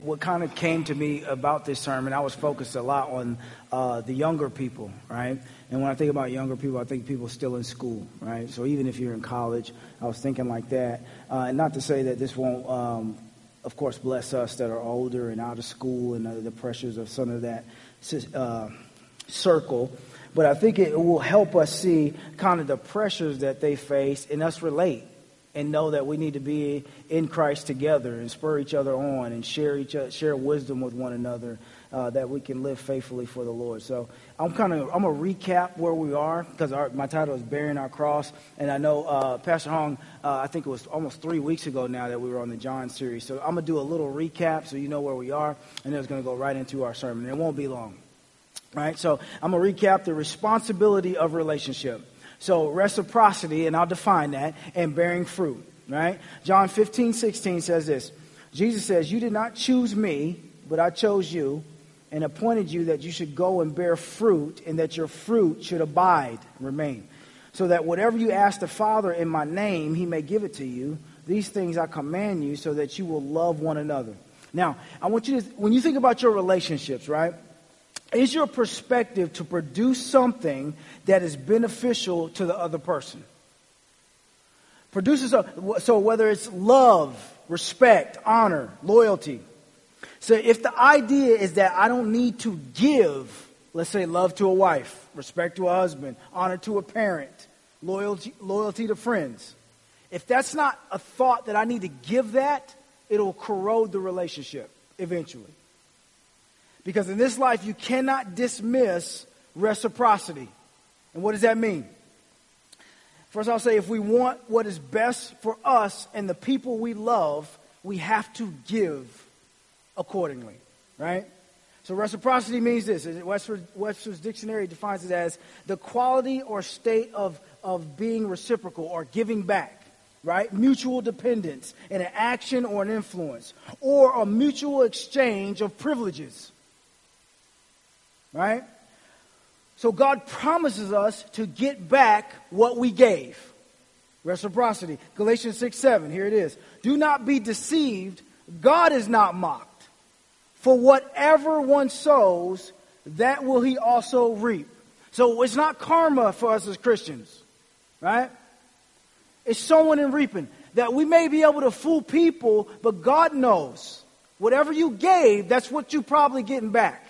What kind of came to me about this sermon, I was focused a lot on the younger people, right? And when I think about younger people, I think people still in school, right? So even if you're in college, I was thinking like that. And not to say that this won't, of course, bless us that are older and out of school and the pressures of some of that circle. But I think it will help us see kind of the pressures that they face and us relate. And know that we need to be in Christ together and spur each other on and share wisdom with one another, that we can live faithfully for the Lord. So I'm gonna recap where we are because my title is Bearing Our Cross, and I know Pastor Hong, I think it was almost 3 weeks ago now that we were on the John series. So I'm gonna do a little recap so you know where we are, and then it's gonna go right into our sermon. It won't be long, right? So I'm gonna recap the responsibility of relationship. So reciprocity, and I'll define that, and bearing fruit, right? John 15:16 says this. Jesus says, "You did not choose me, but I chose you and appointed you that you should go and bear fruit and that your fruit should abide, remain. So that whatever you ask the Father in my name, he may give it to you. These things I command you so that you will love one another." Now, I want you to, when you think about your relationships, right? Is your perspective to produce something that is beneficial to the other person? So whether it's love, respect, honor, loyalty. So if the idea is that I don't need to give, let's say love to a wife, respect to a husband, honor to a parent, loyalty to friends. If that's not a thought that I need to give that, it'll corrode the relationship eventually. Because in this life, you cannot dismiss reciprocity. And what does that mean? First, I'll say if we want what is best for us and the people we love, we have to give accordingly, right? So reciprocity means this. Webster's Dictionary defines it as the quality or state of being reciprocal or giving back, right? Mutual dependence in an action or an influence, or a mutual exchange of privileges. Right? So God promises us to get back what we gave. Reciprocity. Galatians 6:7. Here it is. "Do not be deceived. God is not mocked. For whatever one sows, that will he also reap." So it's not karma for us as Christians. Right? It's sowing and reaping. That we may be able to fool people, but God knows. Whatever you gave, that's what you're probably getting back.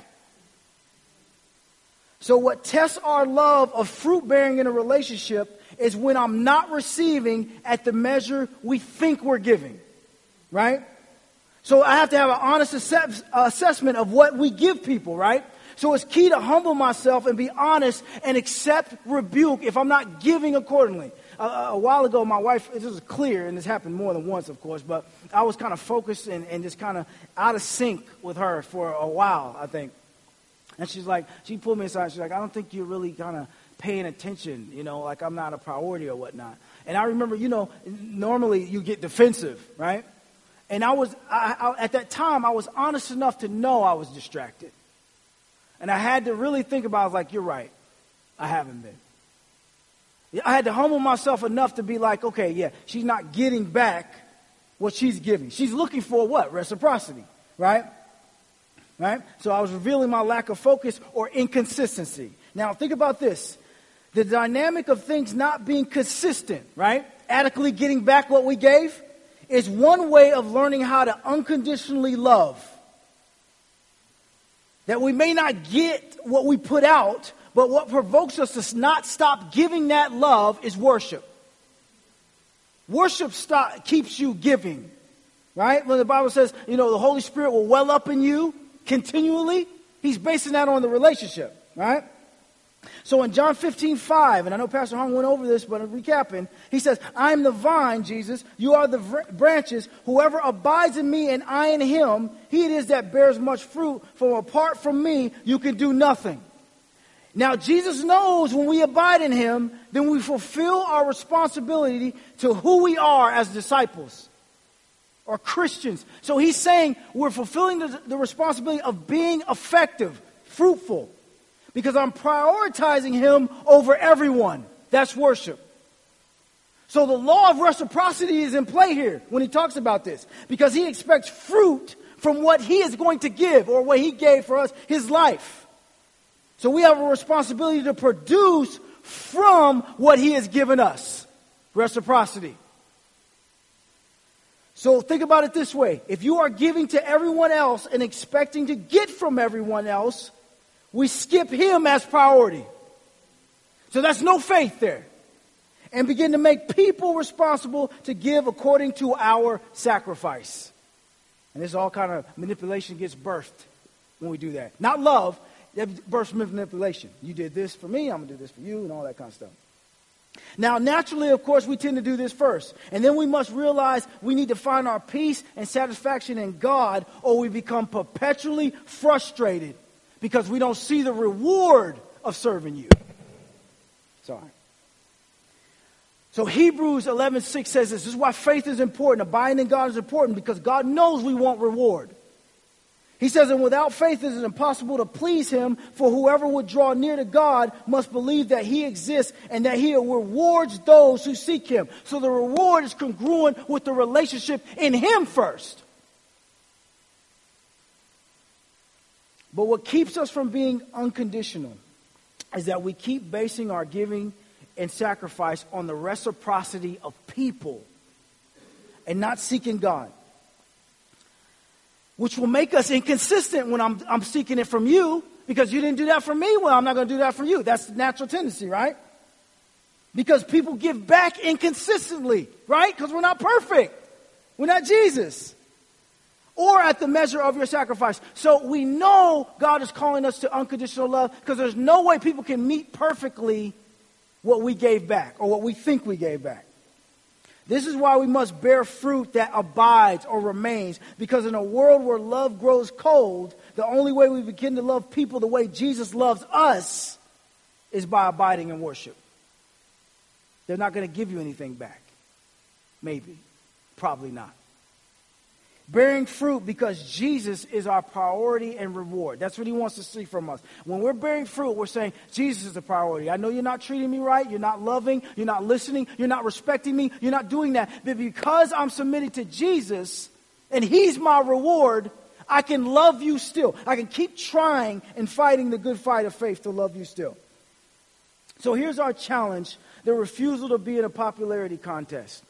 So what tests our love of fruit bearing in a relationship is when I'm not receiving at the measure we think we're giving, right? So I have to have an honest assessment of what we give people, right? So it's key to humble myself and be honest and accept rebuke if I'm not giving accordingly. A while ago, my wife, this was clear, and this happened more than once, of course, but I was kind of focused and just kind of out of sync with her for a while, I think. And she's like, she pulled me aside. She's like, "I don't think you're really kind of paying attention, like I'm not a priority or whatnot." And I remember, normally you get defensive, right? And I at that time, I was honest enough to know I was distracted. And I had to really think about it. I was like, "You're right. I haven't been." I had to humble myself enough to be like, okay, yeah, she's not getting back what she's giving. She's looking for what? Reciprocity, right? Right? So I was revealing my lack of focus or inconsistency. Now think about this. The dynamic of things not being consistent, right? Adequately getting back what we gave is one way of learning how to unconditionally love. That we may not get what we put out, but what provokes us to not stop giving that love is worship. Worship keeps you giving, right? When the Bible says, the Holy Spirit will well up in you continually, he's basing that on the relationship, right? So in John 15:5, and I know Pastor Hong went over this, but I'm recapping, he says, "I am the vine, Jesus, you are the branches. Whoever abides in me and I in him, he it is that bears much fruit, for apart from me, you can do nothing." Now, Jesus knows when we abide in him, then we fulfill our responsibility to who we are as disciples. Or Christians. So he's saying we're fulfilling the responsibility of being effective, fruitful, because I'm prioritizing him over everyone. That's worship. So the law of reciprocity is in play here when he talks about this, because he expects fruit from what he is going to give or what he gave for us, his life. So we have a responsibility to produce from what he has given us. Reciprocity. So think about it this way. If you are giving to everyone else and expecting to get from everyone else, we skip him as priority. So that's no faith there. And begin to make people responsible to give according to our sacrifice. And this all kind of manipulation gets birthed when we do that. Not love, that births manipulation. You did this for me, I'm going to do this for you, and all that kind of stuff. Now, naturally, of course, we tend to do this first. And then we must realize we need to find our peace and satisfaction in God, or we become perpetually frustrated because we don't see the reward of serving you. Sorry. So Hebrews 11:6 says this is why faith is important. Abiding in God is important because God knows we want reward. He says, and without faith it is impossible to please him, for whoever would draw near to God must believe that he exists and that he rewards those who seek him. So the reward is congruent with the relationship in him first. But what keeps us from being unconditional is that we keep basing our giving and sacrifice on the reciprocity of people and not seeking God, which will make us inconsistent when I'm seeking it from you because you didn't do that for me. Well, I'm not going to do that for you. That's the natural tendency, right? Because people give back inconsistently, right? Because we're not perfect. We're not Jesus. Or at the measure of your sacrifice. So we know God is calling us to unconditional love because there's no way people can meet perfectly what we gave back or what we think we gave back. This is why we must bear fruit that abides or remains, because in a world where love grows cold, the only way we begin to love people the way Jesus loves us is by abiding in worship. They're not going to give you anything back. Maybe. Probably not. Bearing fruit because Jesus is our priority and reward. That's what he wants to see from us. When we're bearing fruit, we're saying, Jesus is the priority. I know you're not treating me right. You're not loving. You're not listening. You're not respecting me. You're not doing that. But because I'm submitted to Jesus and he's my reward, I can love you still. I can keep trying and fighting the good fight of faith to love you still. So here's our challenge, the refusal to be in a popularity contest.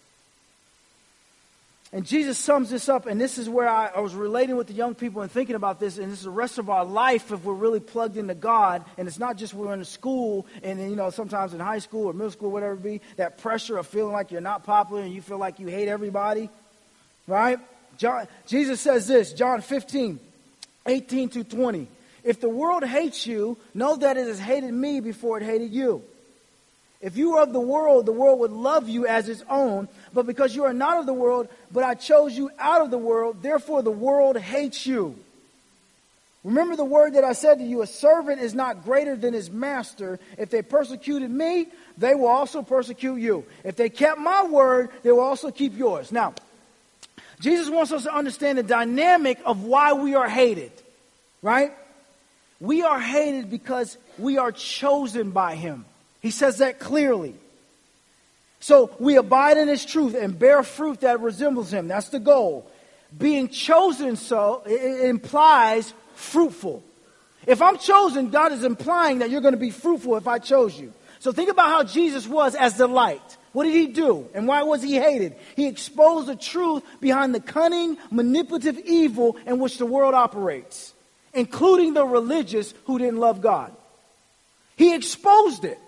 And Jesus sums this up, and this is where I was relating with the young people and thinking about this, and this is the rest of our life if we're really plugged into God, and it's not just we're in school, and then, sometimes in high school or middle school, whatever it be, that pressure of feeling like you're not popular and you feel like you hate everybody, right? Jesus says this, John 15:18-20. If the world hates you, know that it has hated me before it hated you. If you were of the world would love you as its own. But because you are not of the world, but I chose you out of the world, therefore the world hates you. Remember the word that I said to you, a servant is not greater than his master. If they persecuted me, they will also persecute you. If they kept my word, they will also keep yours. Now, Jesus wants us to understand the dynamic of why we are hated, right? We are hated because we are chosen by him. He says that clearly. So we abide in his truth and bear fruit that resembles him. That's the goal. Being chosen it implies fruitful. If I'm chosen, God is implying that you're going to be fruitful if I chose you. So think about how Jesus was as the light. What did he do? And why was he hated? He exposed the truth behind the cunning, manipulative evil in which the world operates, including the religious who didn't love God. He exposed it.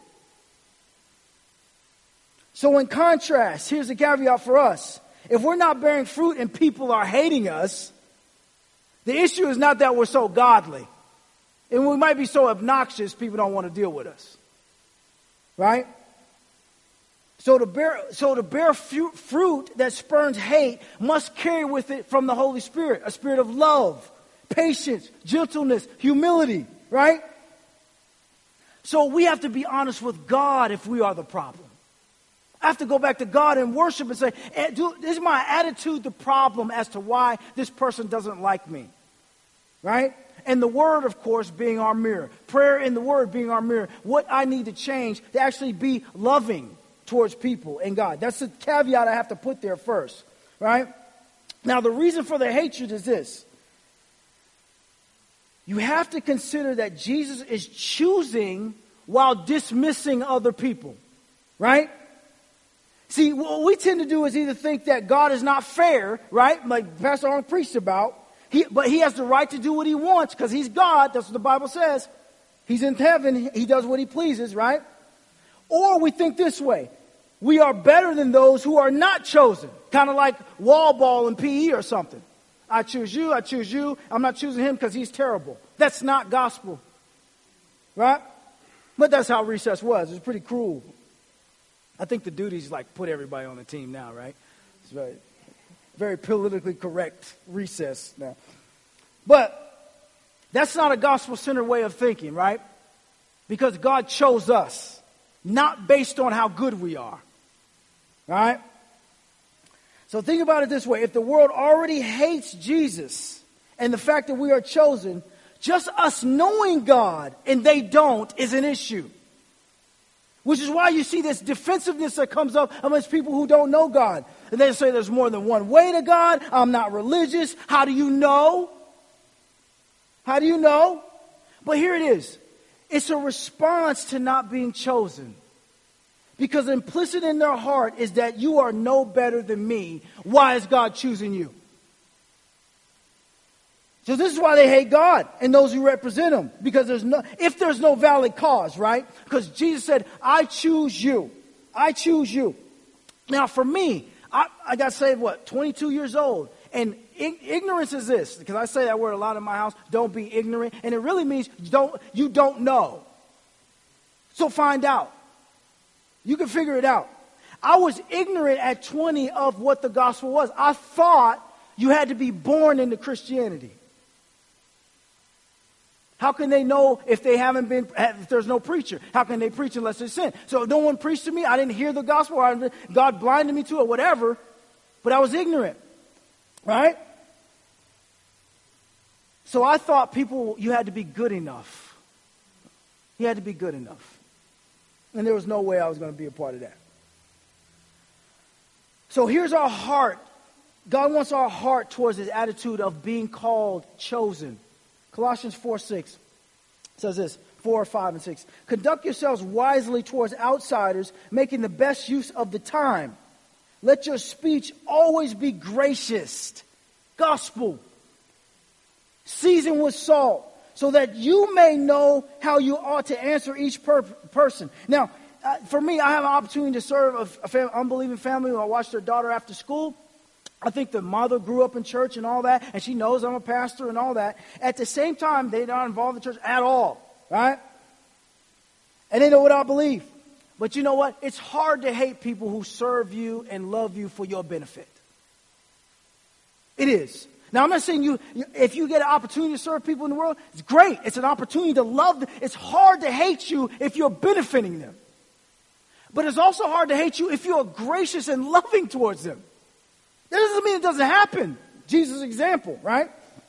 So in contrast, here's the caveat for us. If we're not bearing fruit and people are hating us, the issue is not that we're so godly. And we might be so obnoxious, people don't want to deal with us. Right? So to bear fruit that spurns hate must carry with it from the Holy Spirit, a spirit of love, patience, gentleness, humility. Right? So we have to be honest with God if we are the problem. I have to go back to God and worship and say, is my attitude the problem as to why this person doesn't like me? Right? And the Word, of course, being our mirror. Prayer and the Word being our mirror. What I need to change to actually be loving towards people and God. That's the caveat I have to put there first. Right? Now, the reason for the hatred is this. you have to consider that Jesus is choosing while dismissing other people, right? See, what we tend to do is either think that God is not fair, right? Like Pastor Arnold preached about, but he has the right to do what he wants because he's God. That's what the Bible says. He's in heaven. He does what he pleases, right? Or we think this way. We are better than those who are not chosen. Kind of like wall ball in PE or something. I choose you, I choose you. I'm not choosing him because he's terrible. That's not gospel. Right? But that's how recess was. It was pretty cruel. I think the duties like put everybody on the team now, right? It's very, very politically correct recess now. But that's not a gospel-centered way of thinking, right? Because God chose us, not based on how good we are. Right? So think about it this way. If the world already hates Jesus and the fact that we are chosen, just us knowing God and they don't is an issue. Which is why you see this defensiveness that comes up amongst people who don't know God. And they say there's more than one way to God. I'm not religious. How do you know? How do you know? But here it is. It's a response to not being chosen. Because implicit in their heart is that you are no better than me. Why is God choosing you? So this is why they hate God and those who represent him. Because if there's no valid cause, right? Because Jesus said, I choose you. I choose you. Now for me, I got saved, 22 years old. And ignorance is this. Because I say that word a lot in my house. Don't be ignorant. And it really means you don't know. So find out. You can figure it out. I was ignorant at 20 of what the gospel was. I thought you had to be born into Christianity. How can they know if there's no preacher? How can they preach unless they sin? So if no one preached to me, I didn't hear the gospel, or God blinded me to it, whatever, but I was ignorant, right? So I thought you had to be good enough. You had to be good enough. And there was no way I was going to be a part of that. So here's our heart. God wants our heart towards his attitude of being called chosen. Colossians 4:6 says this, 4, 5, and 6. Conduct yourselves wisely towards outsiders, making the best use of the time. Let your speech always be gracious. Gospel. Seasoned with salt, so that you may know how you ought to answer each person. Now, for me, I have an opportunity to serve an unbelieving family who I watch their daughter after school. I think the mother grew up in church and all that, and she knows I'm a pastor and all that. At the same time, they're not involved in church at all, right? And they know what I believe. But you know what? It's hard to hate people who serve you and love you for your benefit. It is. Now, I'm not saying if you get an opportunity to serve people in the world, it's great. It's an opportunity to love them. It's hard to hate you if you're benefiting them. But it's also hard to hate you if you're gracious and loving towards them. That doesn't mean it doesn't happen. Jesus' example, right?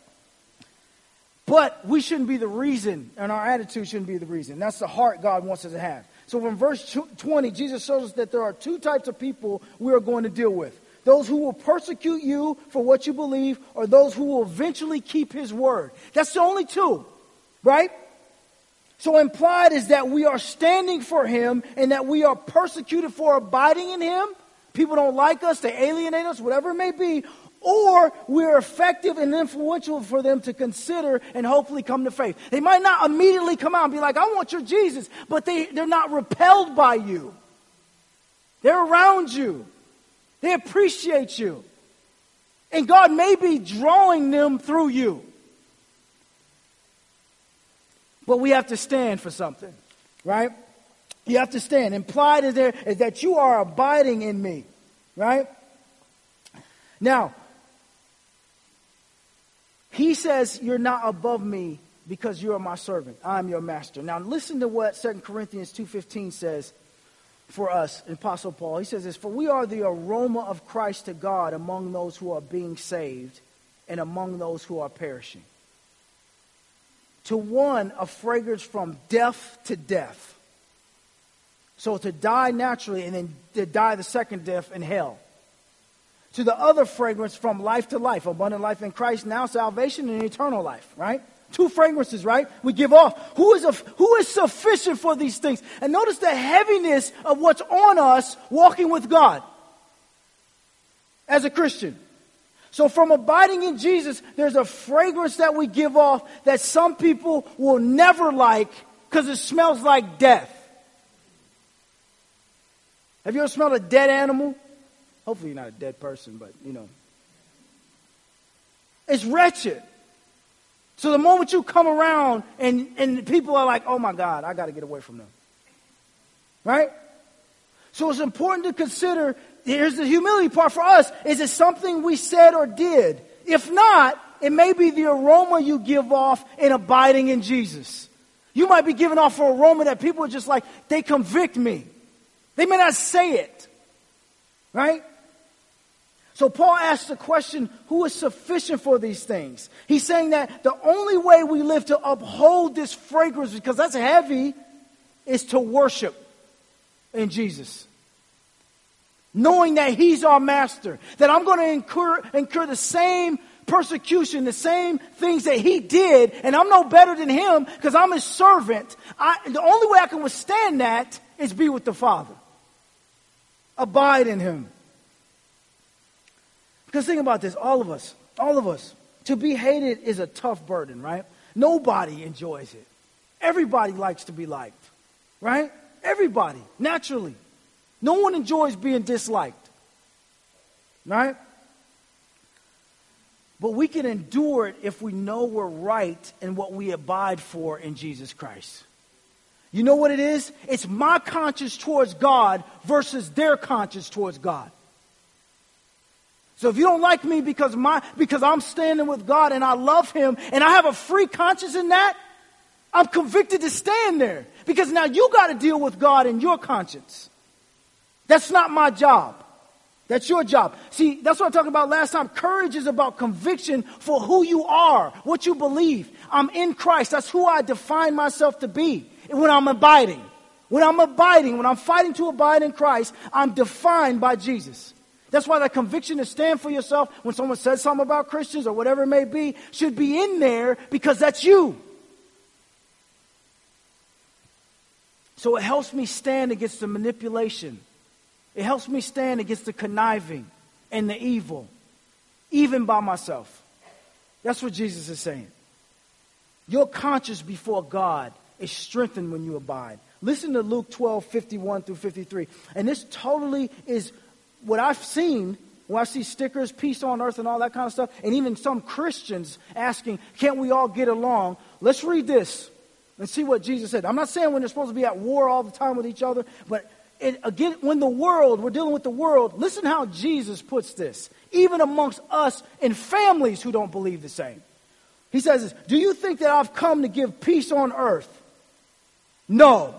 But we shouldn't be the reason, and our attitude shouldn't be the reason. That's the heart God wants us to have. So from verse 20, Jesus shows us that there are two types of people we are going to deal with. Those who will persecute you for what you believe, or those who will eventually keep his word. That's the only two, right? So implied is that we are standing for him and that we are persecuted for abiding in him. People don't like us, they alienate us, whatever it may be. Or we're effective and influential for them to consider and hopefully come to faith. They might not immediately come out and be like, I want your Jesus. But they're not repelled by you. They're around you. They appreciate you. And God may be drawing them through you. But we have to stand for something, right? You have to stand. Implied is that you are abiding in me, right? Now, he says you're not above me because you are my servant. I am your master. Now, listen to what 2 Corinthians 2:15 says for us, Apostle Paul. He says this, for we are the aroma of Christ to God among those who are being saved and among those who are perishing. To one, a fragrance from death to death. So to die naturally and then to die the second death in hell. to the other fragrance from life to life. Abundant life in Christ, now salvation and eternal life, right? 2 fragrances, right? We give off. Who is sufficient for these things? And notice the heaviness of what's on us walking with God as a Christian. So from abiding in Jesus, there's a fragrance that we give off that some people will never like because it smells like death. Have you ever smelled a dead animal? Hopefully you're not a dead person, but you know. It's wretched. So the moment you come around and people are like, oh my God, I got to get away from them. Right? So it's important to consider, here's the humility part for us. Is it something we said or did? If not, it may be the aroma you give off in abiding in Jesus. You might be giving off an aroma that people are just like, they convict me. They may not say it. Right? So Paul asks the question, who is sufficient for these things? He's saying that the only way we live to uphold this fragrance, because that's heavy, is to worship in Jesus. Knowing that He's our master. That I'm going to incur the same persecution, the same things that He did, and I'm no better than Him because I'm His servant. The only way I can withstand that is be with the Father. Abide in Him. Because think about this, all of us, to be hated is a tough burden, right? Nobody enjoys it. Everybody likes to be liked, right? Everybody, naturally. No one enjoys being disliked, right? But we can endure it if we know we're right in what we abide for in Jesus Christ. You know what it is? It's my conscience towards God versus their conscience towards God. So if you don't like me because I'm standing with God and I love Him and I have a free conscience in that, I'm convicted to stand there. Because now you got to deal with God and your conscience. That's not my job. That's your job. See, that's what I talked about last time. Courage is about conviction for who you are, what you believe. I'm in Christ. That's who I define myself to be when I'm abiding. When I'm fighting to abide in Christ, I'm defined by Jesus. That's why that conviction to stand for yourself when someone says something about Christians or whatever it may be should be in there because that's you. So it helps me stand against the manipulation. It helps me stand against the conniving and the evil, even by myself. That's what Jesus is saying. Your conscience before God is strengthened when you abide. Listen to Luke 12:51 through 53. And this totally is what I've seen when I see stickers, peace on earth and all that kind of stuff, and even some Christians asking, can't we all get along? Let's read this and see what Jesus said. I'm not saying when they're supposed to be at war all the time with each other, but again, when we're dealing with the world, listen how Jesus puts this, even amongst us and families who don't believe the same. He says this, do you think that I've come to give peace on earth? No.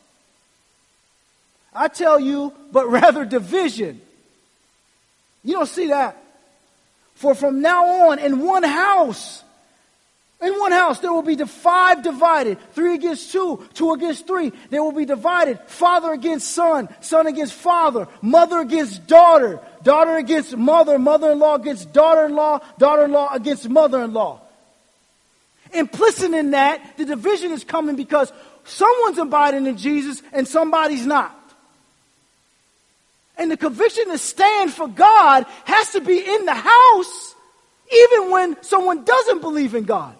I tell you, but rather division. You don't see that. For from now on, in one house, there will be five divided, 3 against 2, 2 against 3. They will be divided, father against son, son against father, mother against daughter, daughter against mother, mother-in-law against daughter-in-law, daughter-in-law against mother-in-law. Implicit in that, the division is coming because someone's abiding in Jesus and somebody's not. And the conviction to stand for God has to be in the house, even when someone doesn't believe in God.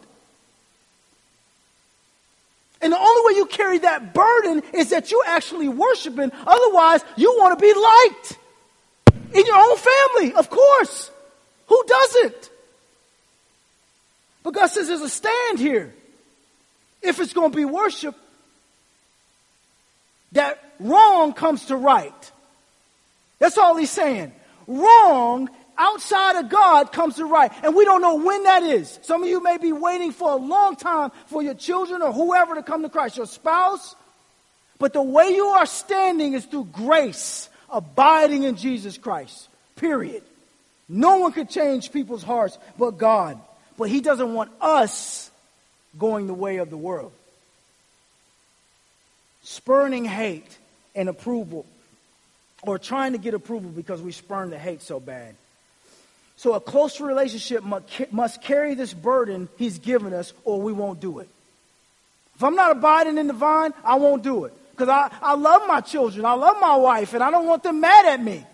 And the only way you carry that burden is that you're actually worshiping. Otherwise, you want to be liked in your own family, of course. Who doesn't? But God says there's a stand here. If it's going to be worship, that wrong comes to right. That's all He's saying. Wrong outside of God comes to right. And we don't know when that is. Some of you may be waiting for a long time for your children or whoever to come to Christ, your spouse. But the way you are standing is through grace, abiding in Jesus Christ. Period. No one could change people's hearts but God. But He doesn't want us going the way of the world. Spurning hate and approval, or trying to get approval because we spurn the hate so bad. So a close relationship must carry this burden he's given us, or we won't do it. If I'm not abiding in the vine, I won't do it. Because I love my children, I love my wife, and I don't want them mad at me.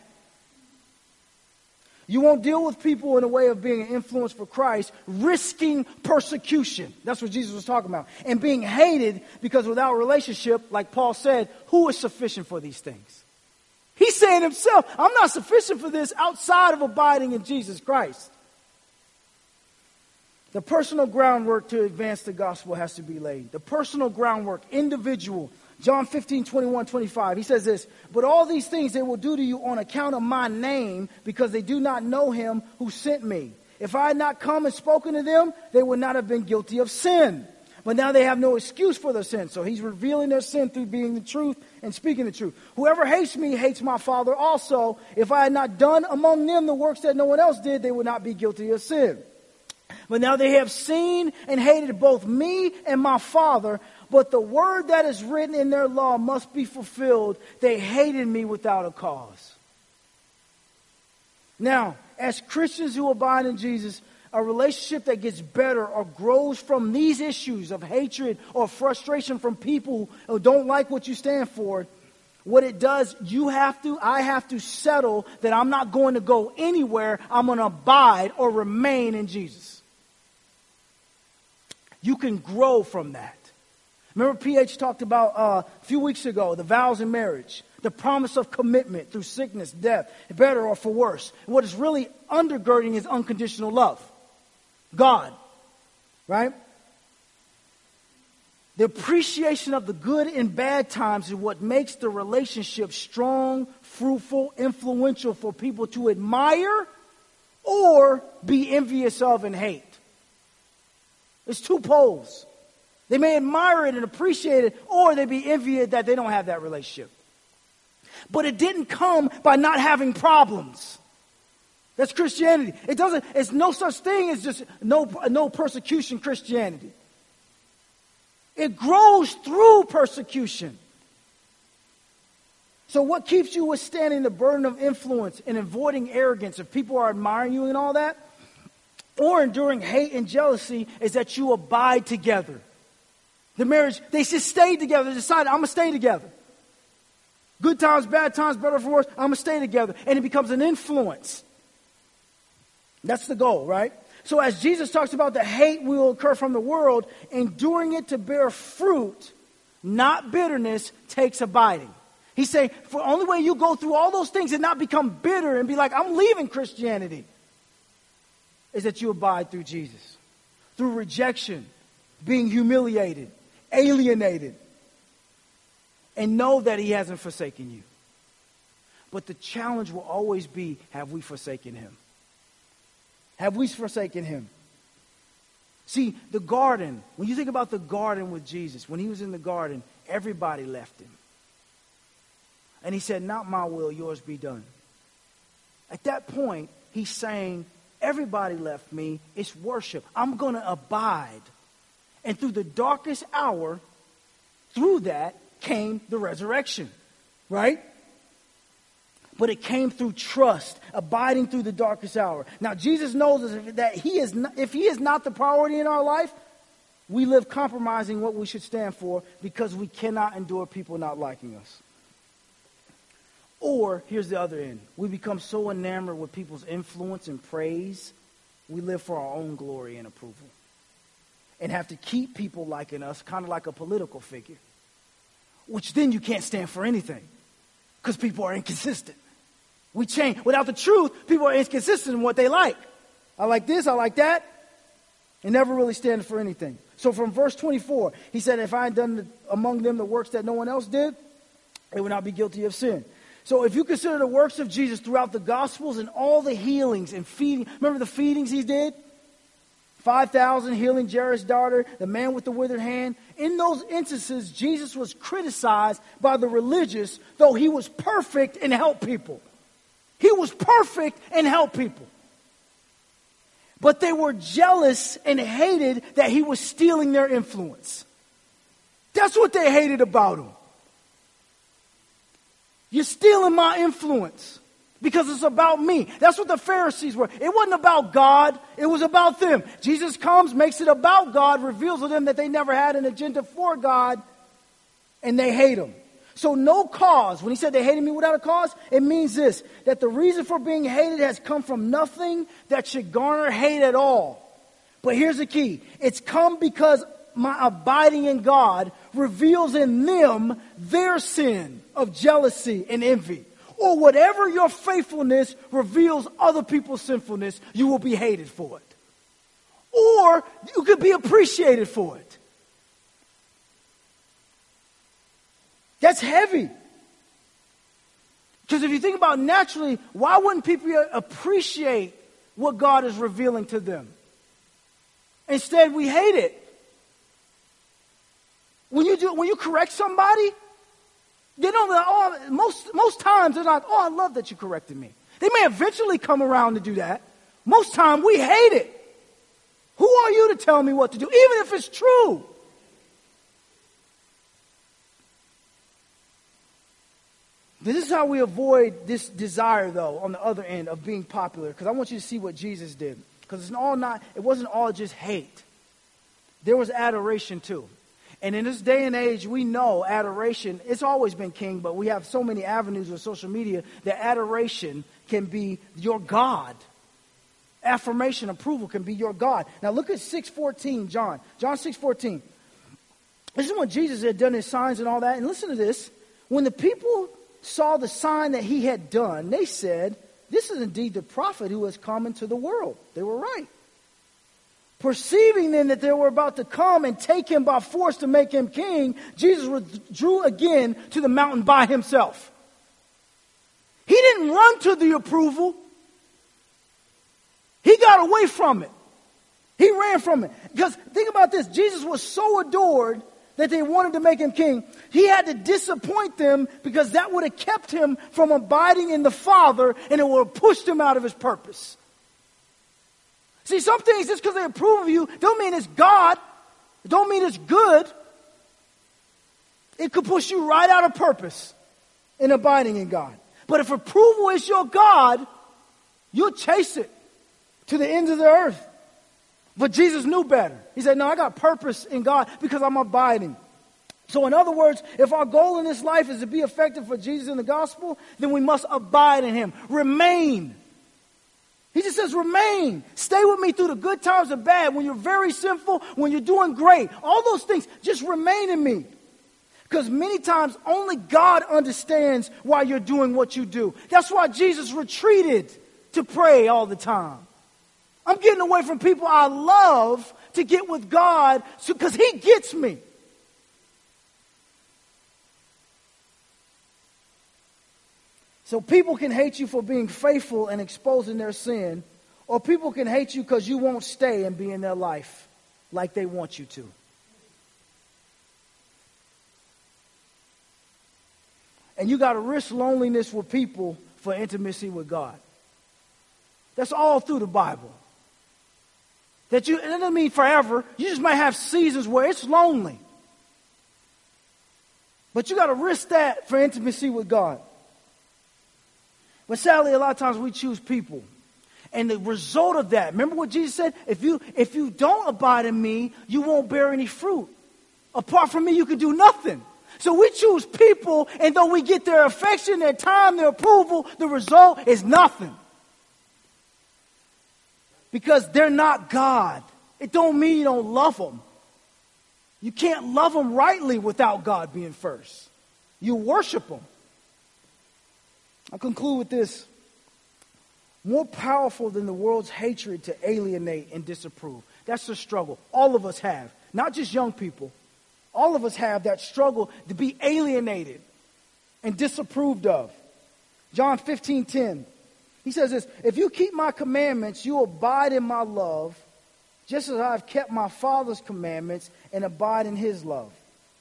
You won't deal with people in a way of being an influence for Christ, risking persecution. That's what Jesus was talking about. And being hated, because without a relationship, like Paul said, who is sufficient for these things? He's saying himself, I'm not sufficient for this outside of abiding in Jesus Christ. The personal groundwork to advance the gospel has to be laid. The personal groundwork, individual. John 15, 21, 25. He says this, but all these things they will do to you on account of my name, because they do not know him who sent me. If I had not come and spoken to them, they would not have been guilty of sin. But now they have no excuse for their sin. So he's revealing their sin through being the truth and speaking the truth. Whoever hates me hates my Father also. If I had not done among them the works that no one else did, they would not be guilty of sin. But now they have seen and hated both me and my Father. But the word that is written in their law must be fulfilled. They hated me without a cause. Now, as Christians who abide in Jesus, a relationship that gets better or grows from these issues of hatred or frustration from people who don't like what you stand for, what it does, I have to settle that I'm not going to go anywhere. I'm going to abide or remain in Jesus. You can grow from that. Remember PH talked about a few weeks ago, the vows in marriage, the promise of commitment through sickness, death, better or for worse. What is really undergirding is unconditional love. God, right? The appreciation of the good and bad times is what makes the relationship strong, fruitful, influential for people to admire or be envious of and hate. There's two poles. They may admire it and appreciate it, or they be envious that they don't have that relationship. But it didn't come by not having problems. That's Christianity. It's no such thing as just no persecution Christianity. It grows through persecution. So what keeps you withstanding the burden of influence and avoiding arrogance if people are admiring you and all that, or enduring hate and jealousy, is that you abide together. The marriage, they just stayed together. They decided, I'm going to stay together. Good times, bad times, better for worse, I'm going to stay together. And it becomes an influence. That's the goal, right? So as Jesus talks about the hate will occur from the world, enduring it to bear fruit, not bitterness, takes abiding. He's saying, for the only way you go through all those things and not become bitter and be like, I'm leaving Christianity, is that you abide through Jesus. Through rejection, being humiliated, alienated, and know that he hasn't forsaken you. But the challenge will always be, have we forsaken him? Have we forsaken him? See, the garden, when you think about the garden with Jesus, when he was in the garden, everybody left him. And he said, not my will, yours be done. At that point, he's saying, everybody left me. It's worship. I'm going to abide. And through the darkest hour, through that came the resurrection, right? But it came through trust, abiding through the darkest hour. Now, Jesus knows that if he is not the priority in our life, we live compromising what we should stand for because we cannot endure people not liking us. Or, here's the other end. We become so enamored with people's influence and praise, we live for our own glory and approval. And have to keep people liking us, kind of like a political figure. Which then you can't stand for anything. Because people are inconsistent. We change. Without the truth, people are inconsistent in what they like. I like this, I like that. And never really stand for anything. So from verse 24, he said, if I had done among them the works that no one else did, they would not be guilty of sin. So if you consider the works of Jesus throughout the Gospels and all the healings and feeding, remember the feedings he did? 5,000 healing Jairus' daughter, the man with the withered hand. In those instances, Jesus was criticized by the religious, though he was perfect and helped people. He was perfect and helped people. But they were jealous and hated that he was stealing their influence. That's what they hated about him. You're stealing my influence. because it's about me. That's what the Pharisees were. It wasn't about God. It was about them. Jesus comes, makes it about God, reveals to them that they never had an agenda for God, and they hate him. So no cause. When he said they hated me without a cause, it means this, that the reason for being hated has come from nothing that should garner hate at all. But here's the key. It's come because my abiding in God reveals in them their sin of jealousy and envy. Or whatever your faithfulness reveals other people's sinfulness, you will be hated for it. Or you could be appreciated for it. That's heavy. Because if you think about naturally, why wouldn't people appreciate what God is revealing to them? Instead, we hate it. When you correct somebody, they don't. Most times they're not. Oh, I love that you corrected me. They may eventually come around to do that. Most time we hate it. Who are you to tell me what to do, even if it's true? This is how we avoid this desire, though, on the other end of being popular. Because I want you to see what Jesus did. Because it wasn't all just hate. There was adoration too. And in this day and age, we know adoration, it's always been king, but we have so many avenues with social media that adoration can be your God. Affirmation, approval can be your God. Now look at 6:14, John 6:14. This is when Jesus had done his signs and all that. And listen to this. When the people saw the sign that he had done, they said, "This is indeed the prophet who has come into the world." They were right. Perceiving then that they were about to come and take him by force to make him king, Jesus withdrew again to the mountain by himself. He didn't run to the approval. He got away from it. He ran from it. Because think about this. Jesus was so adored that they wanted to make him king. He had to disappoint them because that would have kept him from abiding in the Father, and it would have pushed him out of his purpose. See, some things, just because they approve of you, don't mean it's God. It don't mean it's good. It could push you right out of purpose in abiding in God. But if approval is your God, you'll chase it to the ends of the earth. But Jesus knew better. He said, no, I got purpose in God because I'm abiding. So in other words, if our goal in this life is to be effective for Jesus in the gospel, then we must abide in him. Remain. He just says, remain. Stay with me through the good times and bad. When you're very sinful, when you're doing great. All those things, just remain in me. Because many times only God understands why you're doing what you do. That's why Jesus retreated to pray all the time. I'm getting away from people I love to get with God because he gets me. So people can hate you for being faithful and exposing their sin, or people can hate you because you won't stay and be in their life like they want you to. And you got to risk loneliness with people for intimacy with God. That's all through the Bible. It doesn't mean forever. You just might have seasons where it's lonely. But you got to risk that for intimacy with God. But sadly, a lot of times we choose people. And the result of that, remember what Jesus said? If you don't abide in me, you won't bear any fruit. Apart from me, you can do nothing. So we choose people, and though we get their affection, their time, their approval, the result is nothing. Because they're not God. It don't mean you don't love them. You can't love them rightly without God being first. You worship them. I'll conclude with this. More powerful than the world's hatred to alienate and disapprove. That's the struggle. All of us have. Not just young people. All of us have that struggle to be alienated and disapproved of. John 15:10. He says this, if you keep my commandments, you abide in my love, just as I have kept my Father's commandments and abide in his love.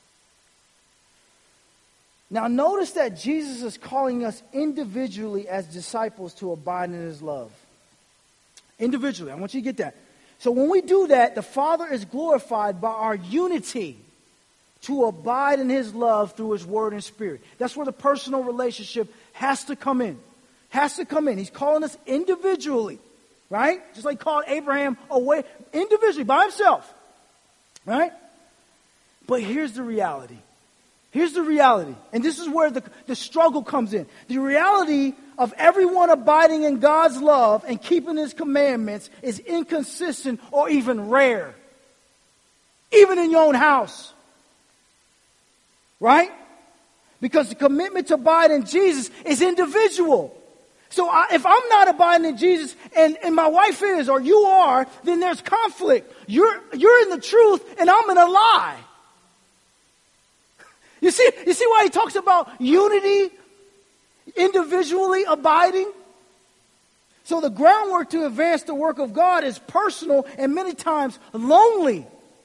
Now notice that Jesus is calling us individually as disciples to abide in his love. Individually, I want you to get that. So when we do that, the Father is glorified by our unity to abide in his love through his word and spirit. That's where the personal relationship has to come in. has to come in. He's calling us individually, right? Just like he called Abraham away individually by himself, right? But here's the reality. Here's the reality. And this is where the struggle comes in. The reality of everyone abiding in God's love and keeping his commandments is inconsistent or even rare. Even in your own house. Right? Because the commitment to abide in Jesus is individual. So if I'm not abiding in Jesus and my wife is, or you are, then there's conflict. You're in the truth and I'm in a lie. You see why he talks about unity, individually abiding? So the groundwork to advance the work of God is personal and many times lonely.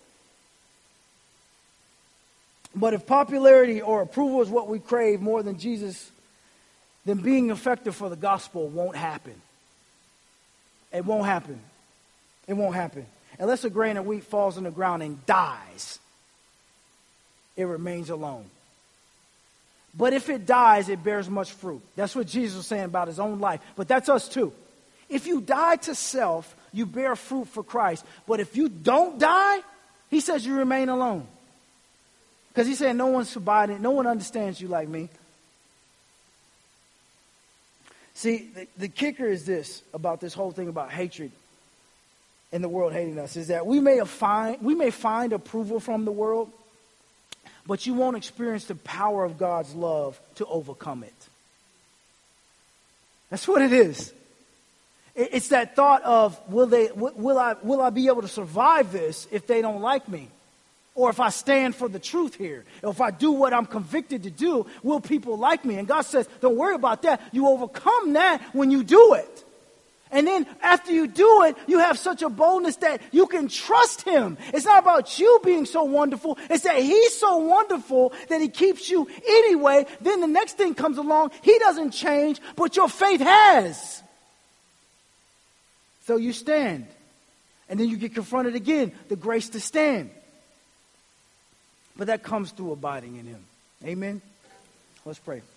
But if popularity or approval is what we crave more than Jesus, then being effective for the gospel won't happen. It won't happen. It won't happen. Unless a grain of wheat falls on the ground and dies, it remains alone. But if it dies, it bears much fruit. That's what Jesus was saying about his own life. But that's us too. If you die to self, you bear fruit for Christ. But if you don't die, he says you remain alone. Because he's saying no one's abiding, no one understands you like me. See, the kicker is this, about this whole thing about hatred and the world hating us, is that we may find approval from the world, but you won't experience the power of God's love to overcome it. That's what it is. It's that thought of, will I be able to survive this if they don't like me? Or if I stand for the truth here, or if I do what I'm convicted to do, will people like me? And God says, don't worry about that. You overcome that when you do it. And then after you do it, you have such a boldness that you can trust him. It's not about you being so wonderful. It's that he's so wonderful that he keeps you anyway. Then the next thing comes along. He doesn't change, but your faith has. So you stand. And then you get confronted again. The grace to stand. But that comes through abiding in him. Amen? Let's pray.